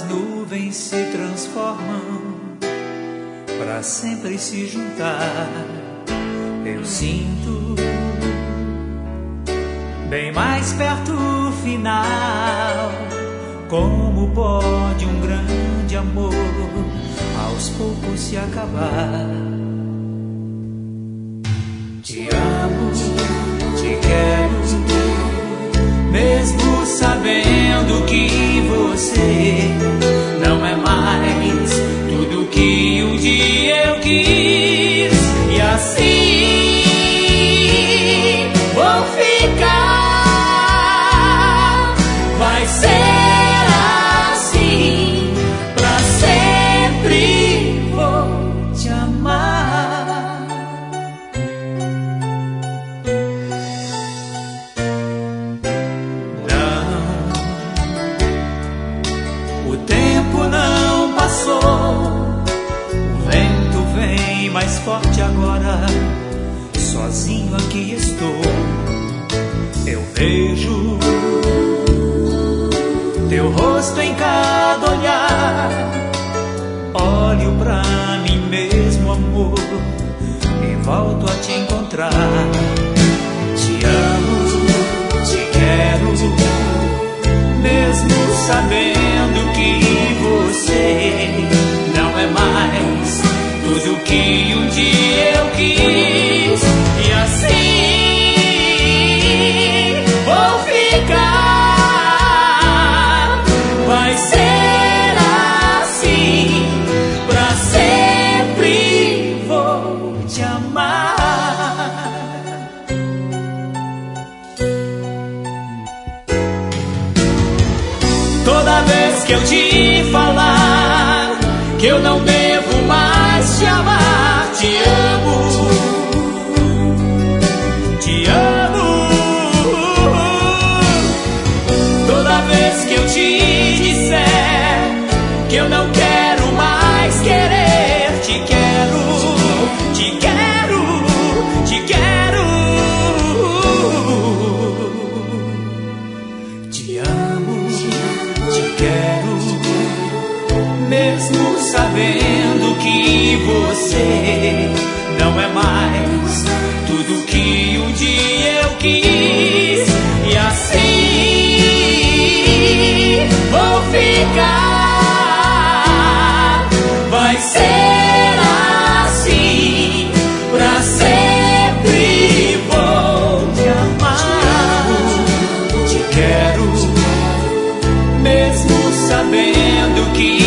nuvens se transformam para sempre se juntar. Eu sinto bem mais perto o final. Como pode um grande amor aos poucos se acabar? Te amo, te quero, mesmo sabendo que você não é mais tudo que um dia eu quis. E assim vou ficar, vai ser assim, pra sempre vou te amar. Não, o tempo não passou, o vento vem mais forte agora. Sozinho aqui estou, eu vejo teu rosto em cada olhar. Olho pra mim mesmo, amor, e volto a te encontrar. Te amo, te quero, mesmo sabendo que você não é mais tudo que um dia eu quis. E assim vou ficar, vai ser assim, pra sempre vou te amar. Toda vez que eu te falar que eu não devo mais te amar, te amo, te amo. Toda vez que eu te disser que eu não quero mais querer, te quero, te quero, te quero. Te amo, te quero, mesmo sabendo que você não é mais tudo que um dia eu quis. E assim vou ficar, vai ser assim, pra sempre vou te amar. Te quero, mesmo sabendo que